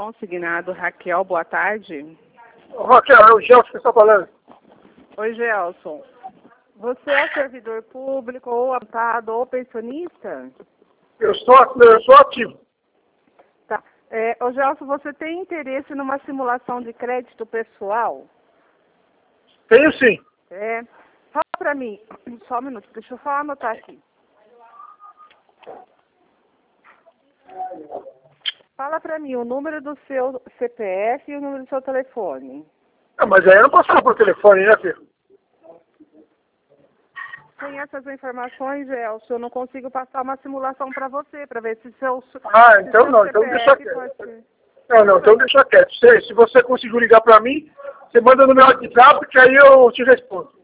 consignado. Raquel, boa tarde. Raquel, é o Gelson que está falando. Oi, Gelson. Você é servidor público, ou aposentado, ou pensionista? Eu sou ativo. Tá. Ô, Gelson, você tem interesse numa simulação de crédito pessoal? Tenho sim. Fala para mim, só um minuto, deixa eu só anotar aqui. Fala para mim o número do seu CPF e o número do seu telefone. Mas aí eu não posso falar por telefone, né, filho? Sem essas informações, Gelson, eu não consigo passar uma simulação para você, para ver se seu Então não, então deixa quieto. Não, então deixa quieto. Se você conseguir ligar para mim, você manda no meu WhatsApp, que aí eu te respondo.